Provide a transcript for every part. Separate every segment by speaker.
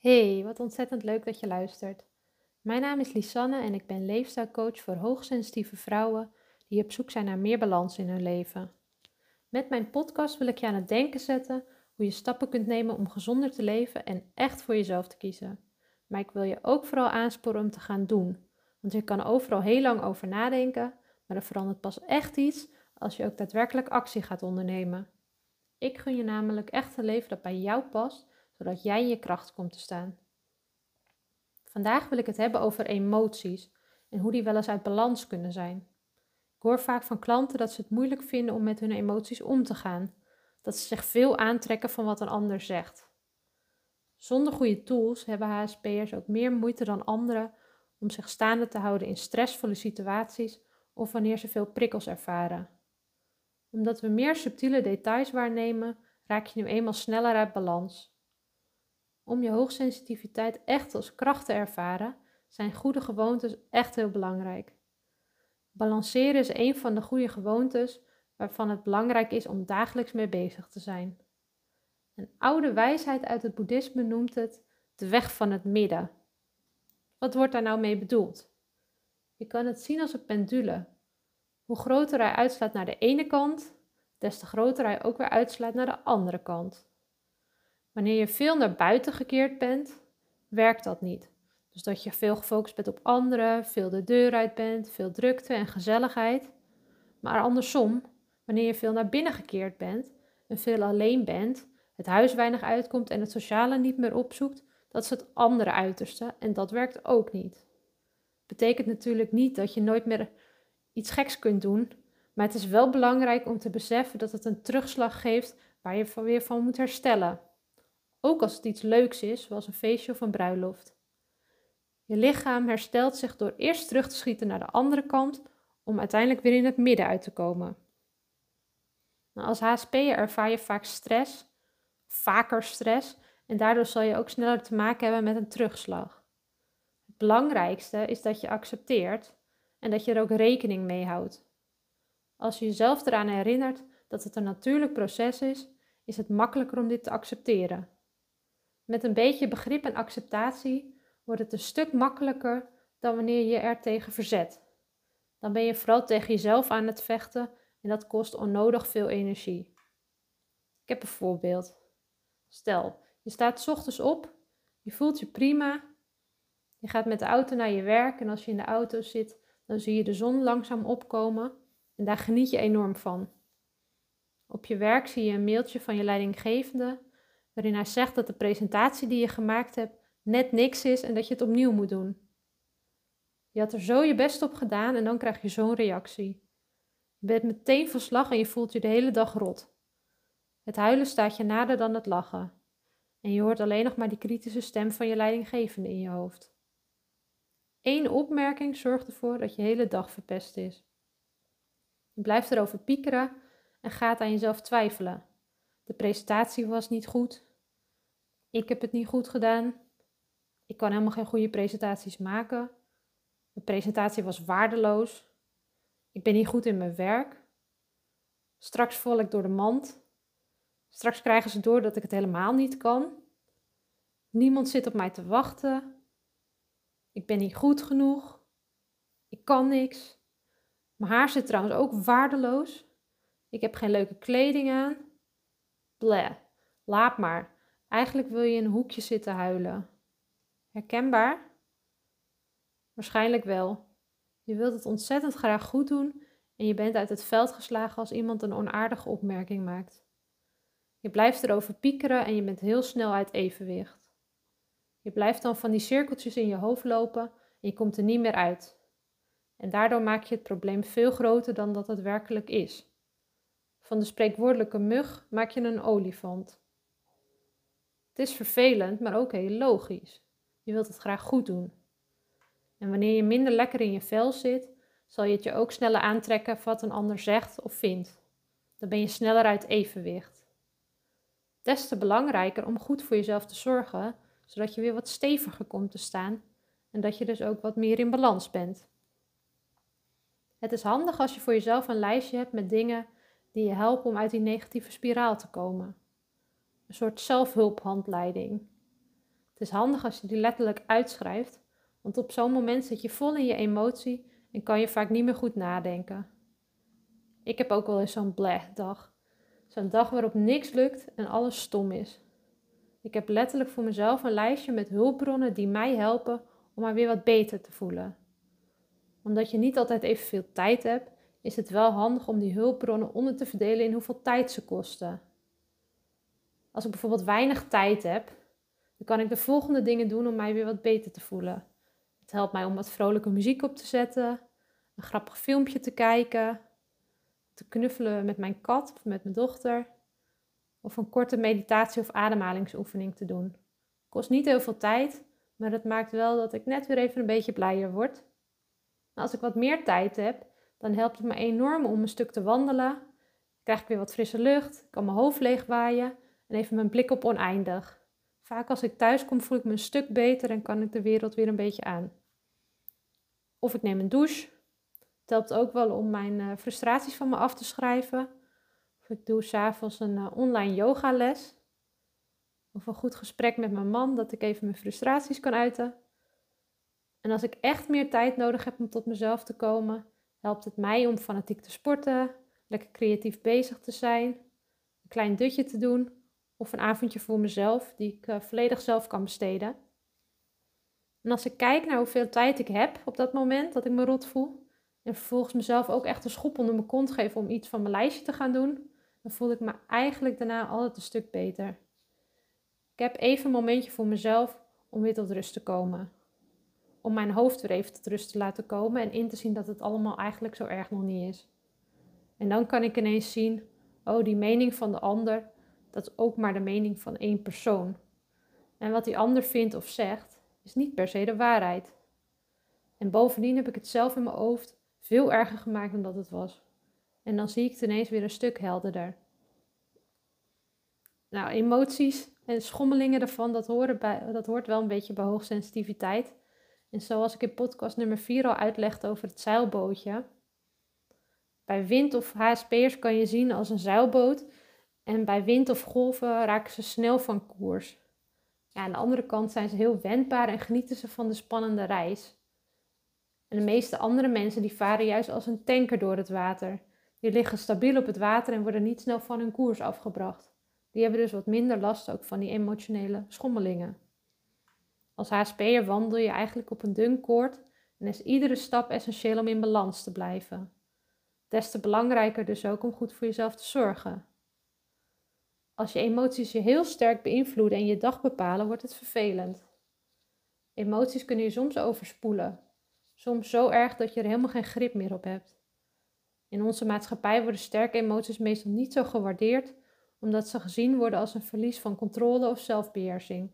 Speaker 1: Hey, wat ontzettend leuk dat je luistert. Mijn naam is Lisanne en ik ben leefstijlcoach voor hoogsensitieve vrouwen die op zoek zijn naar meer balans in hun leven. Met mijn podcast wil ik je aan het denken zetten hoe je stappen kunt nemen om gezonder te leven en echt voor jezelf te kiezen. Maar ik wil je ook vooral aansporen om te gaan doen. Want je kan overal heel lang over nadenken, maar er verandert pas echt iets als je ook daadwerkelijk actie gaat ondernemen. Ik gun je namelijk echt een leven dat bij jou past, zodat jij in je kracht komt te staan. Vandaag wil ik het hebben over emoties en hoe die wel eens uit balans kunnen zijn. Ik hoor vaak van klanten dat ze het moeilijk vinden om met hun emoties om te gaan. Dat ze zich veel aantrekken van wat een ander zegt. Zonder goede tools hebben HSP'ers ook meer moeite dan anderen om zich staande te houden in stressvolle situaties of wanneer ze veel prikkels ervaren. Omdat we meer subtiele details waarnemen, raak je nu eenmaal sneller uit balans. Om je hoogsensitiviteit echt als kracht te ervaren, zijn goede gewoontes echt heel belangrijk. Balanceren is een van de goede gewoontes waarvan het belangrijk is om dagelijks mee bezig te zijn. Een oude wijsheid uit het boeddhisme noemt het de weg van het midden. Wat wordt daar nou mee bedoeld? Je kan het zien als een pendule. Hoe groter hij uitslaat naar de ene kant, des te groter hij ook weer uitslaat naar de andere kant. Wanneer je veel naar buiten gekeerd bent, werkt dat niet. Dus dat je veel gefocust bent op anderen, veel de deur uit bent, veel drukte en gezelligheid. Maar andersom, wanneer je veel naar binnen gekeerd bent en veel alleen bent, het huis weinig uitkomt en het sociale niet meer opzoekt, dat is het andere uiterste en dat werkt ook niet. Betekent natuurlijk niet dat je nooit meer iets geks kunt doen, maar het is wel belangrijk om te beseffen dat het een terugslag geeft waar je weer van moet herstellen. Ook als het iets leuks is, zoals een feestje of een bruiloft. Je lichaam herstelt zich door eerst terug te schieten naar de andere kant, om uiteindelijk weer in het midden uit te komen. Nou, als HSP'er ervaar je vaker stress, en daardoor zal je ook sneller te maken hebben met een terugslag. Het belangrijkste is dat je accepteert en dat je er ook rekening mee houdt. Als je jezelf eraan herinnert dat het een natuurlijk proces is, is het makkelijker om dit te accepteren. Met een beetje begrip en acceptatie wordt het een stuk makkelijker dan wanneer je er tegen verzet. Dan ben je vooral tegen jezelf aan het vechten en dat kost onnodig veel energie. Ik heb een voorbeeld. Stel, je staat 's ochtends op, je voelt je prima, je gaat met de auto naar je werk en als je in de auto zit, dan zie je de zon langzaam opkomen en daar geniet je enorm van. Op je werk zie je een mailtje van je leidinggevende waarin hij zegt dat de presentatie die je gemaakt hebt net niks is en dat je het opnieuw moet doen. Je had er zo je best op gedaan en dan krijg je zo'n reactie. Je bent meteen van slag en je voelt je de hele dag rot. Het huilen staat je nader dan het lachen. En je hoort alleen nog maar die kritische stem van je leidinggevende in je hoofd. Eén opmerking zorgt ervoor dat je hele dag verpest is. Je blijft erover piekeren en gaat aan jezelf twijfelen. De presentatie was niet goed. Ik heb het niet goed gedaan. Ik kan helemaal geen goede presentaties maken. De presentatie was waardeloos. Ik ben niet goed in mijn werk. Straks val ik door de mand. Straks krijgen ze door dat ik het helemaal niet kan. Niemand zit op mij te wachten. Ik ben niet goed genoeg. Ik kan niks. Mijn haar zit trouwens ook waardeloos. Ik heb geen leuke kleding aan. Bleh, laat maar. Eigenlijk wil je in een hoekje zitten huilen. Herkenbaar? Waarschijnlijk wel. Je wilt het ontzettend graag goed doen en je bent uit het veld geslagen als iemand een onaardige opmerking maakt. Je blijft erover piekeren en je bent heel snel uit evenwicht. Je blijft dan van die cirkeltjes in je hoofd lopen en je komt er niet meer uit. En daardoor maak je het probleem veel groter dan dat het werkelijk is. Van de spreekwoordelijke mug maak je een olifant. Het is vervelend, maar ook heel logisch. Je wilt het graag goed doen. En wanneer je minder lekker in je vel zit, zal je het je ook sneller aantrekken wat een ander zegt of vindt. Dan ben je sneller uit evenwicht. Des te belangrijker om goed voor jezelf te zorgen, zodat je weer wat steviger komt te staan en dat je dus ook wat meer in balans bent. Het is handig als je voor jezelf een lijstje hebt met dingen die je helpen om uit die negatieve spiraal te komen. Een soort zelfhulphandleiding. Het Het is handig als je die letterlijk uitschrijft, want op zo'n moment zit je vol in je emotie en kan je vaak niet meer goed nadenken. Ik heb ook wel eens zo'n dag. Zo'n dag waarop niks lukt en alles stom is. Ik heb letterlijk voor mezelf een lijstje met hulpbronnen die mij helpen om maar weer wat beter te voelen. Omdat je niet altijd evenveel tijd hebt, is het wel handig om die hulpbronnen onder te verdelen in hoeveel tijd ze kosten. Als ik bijvoorbeeld weinig tijd heb, dan kan ik de volgende dingen doen om mij weer wat beter te voelen. Het helpt mij om wat vrolijke muziek op te zetten, een grappig filmpje te kijken, te knuffelen met mijn kat of met mijn dochter, of een korte meditatie of ademhalingsoefening te doen. Kost niet heel veel tijd, maar dat maakt wel dat ik net weer even een beetje blijer word. Als ik wat meer tijd heb, dan helpt het me enorm om een stuk te wandelen. Dan krijg ik weer wat frisse lucht, ik kan mijn hoofd leegwaaien en even mijn blik op oneindig. Vaak als ik thuis kom voel ik me een stuk beter en kan ik de wereld weer een beetje aan. Of ik neem een douche. Het helpt ook wel om mijn frustraties van me af te schrijven. Of ik doe 's avonds een online yogales. Of een goed gesprek met mijn man, dat ik even mijn frustraties kan uiten. En als ik echt meer tijd nodig heb om tot mezelf te komen, helpt het mij om fanatiek te sporten, lekker creatief bezig te zijn, een klein dutje te doen of een avondje voor mezelf die ik volledig zelf kan besteden. En als ik kijk naar hoeveel tijd ik heb op dat moment dat ik me rot voel en vervolgens mezelf ook echt een schop onder mijn kont geef om iets van mijn lijstje te gaan doen, dan voel ik me eigenlijk daarna altijd een stuk beter. Ik heb even een momentje voor mezelf om weer tot rust te komen. Om mijn hoofd weer even tot rust te laten komen en in te zien dat het allemaal eigenlijk zo erg nog niet is. En dan kan ik ineens zien, oh, die mening van de ander, dat is ook maar de mening van één persoon. En wat die ander vindt of zegt, is niet per se de waarheid. En bovendien heb ik het zelf in mijn hoofd veel erger gemaakt dan dat het was. En dan zie ik het ineens weer een stuk helderder. Nou, emoties en schommelingen daarvan, dat hoort wel een beetje bij hoogsensitiviteit. En zoals ik in podcast nummer 4 al uitlegde over het zeilbootje. Bij wind of HSP'ers kan je zien als een zeilboot. En bij wind of golven raken ze snel van koers. Ja, aan de andere kant zijn ze heel wendbaar en genieten ze van de spannende reis. En de meeste andere mensen die varen juist als een tanker door het water. Die liggen stabiel op het water en worden niet snel van hun koers afgebracht. Die hebben dus wat minder last ook van die emotionele schommelingen. Als HSP'er wandel je eigenlijk op een dun koord en is iedere stap essentieel om in balans te blijven. Des te belangrijker dus ook om goed voor jezelf te zorgen. Als je emoties je heel sterk beïnvloeden en je dag bepalen, wordt het vervelend. Emoties kunnen je soms overspoelen. Soms zo erg dat je er helemaal geen grip meer op hebt. In onze maatschappij worden sterke emoties meestal niet zo gewaardeerd, omdat ze gezien worden als een verlies van controle of zelfbeheersing.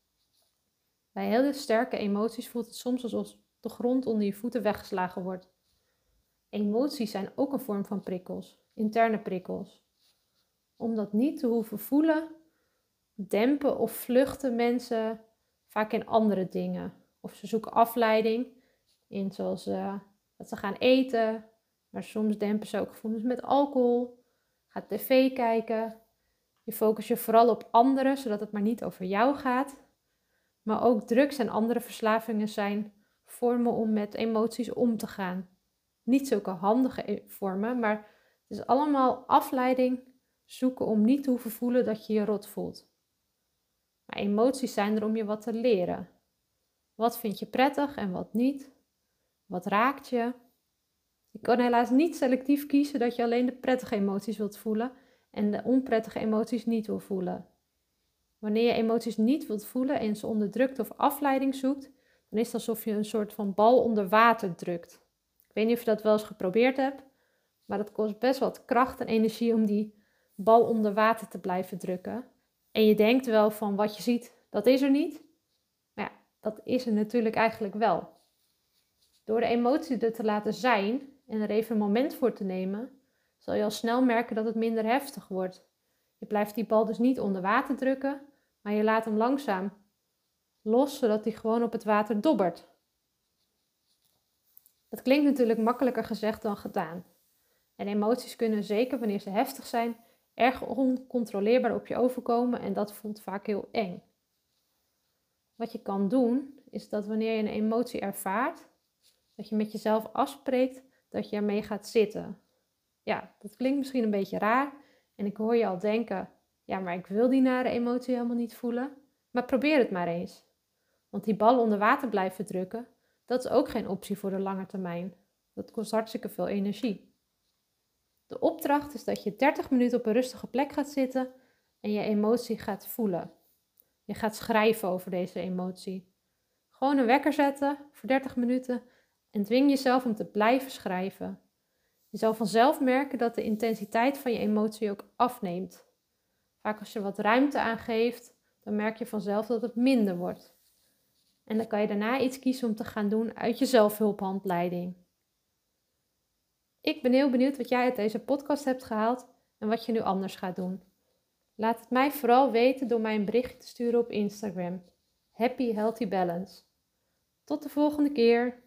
Speaker 1: Bij hele sterke emoties voelt het soms alsof de grond onder je voeten weggeslagen wordt. Emoties zijn ook een vorm van prikkels, interne prikkels. Om dat niet te hoeven voelen, dempen of vluchten mensen vaak in andere dingen. Of ze zoeken afleiding in zoals dat ze gaan eten, maar soms dempen ze ook gevoelens met alcohol, gaat tv kijken. Je focust je vooral op anderen, zodat het maar niet over jou gaat. Maar ook drugs en andere verslavingen zijn vormen om met emoties om te gaan. Niet zulke handige vormen, maar het is allemaal afleiding zoeken om niet te hoeven voelen dat je je rot voelt. Maar emoties zijn er om je wat te leren. Wat vind je prettig en wat niet? Wat raakt je? Je kan helaas niet selectief kiezen dat je alleen de prettige emoties wilt voelen en de onprettige emoties niet wil voelen. Wanneer je emoties niet wilt voelen en ze onderdrukt of afleiding zoekt, dan is het alsof je een soort van bal onder water drukt. Ik weet niet of je dat wel eens geprobeerd hebt, maar het kost best wat kracht en energie om die bal onder water te blijven drukken. En je denkt wel van wat je ziet, dat is er niet. Maar ja, dat is er natuurlijk eigenlijk wel. Door de emotie er te laten zijn en er even een moment voor te nemen, zal je al snel merken dat het minder heftig wordt. Je blijft die bal dus niet onder water drukken, maar je laat hem langzaam los, zodat hij gewoon op het water dobbert. Dat klinkt natuurlijk makkelijker gezegd dan gedaan. En emoties kunnen, zeker wanneer ze heftig zijn, erg oncontroleerbaar op je overkomen en dat voelt vaak heel eng. Wat je kan doen, is dat wanneer je een emotie ervaart, dat je met jezelf afspreekt dat je ermee gaat zitten. Ja, dat klinkt misschien een beetje raar en ik hoor je al denken, ja, maar ik wil die nare emotie helemaal niet voelen. Maar probeer het maar eens. Want die bal onder water blijven drukken, dat is ook geen optie voor de lange termijn. Dat kost hartstikke veel energie. De opdracht is dat je 30 minuten op een rustige plek gaat zitten en je emotie gaat voelen. Je gaat schrijven over deze emotie. Gewoon een wekker zetten voor 30 minuten en dwing jezelf om te blijven schrijven. Je zal vanzelf merken dat de intensiteit van je emotie ook afneemt. Vaak als je er wat ruimte aan geeft, dan merk je vanzelf dat het minder wordt. En dan kan je daarna iets kiezen om te gaan doen uit je zelfhulphandleiding. Ik ben heel benieuwd wat jij uit deze podcast hebt gehaald en wat je nu anders gaat doen. Laat het mij vooral weten door mij een berichtje te sturen op Instagram. Happy Healthy Balance. Tot de volgende keer!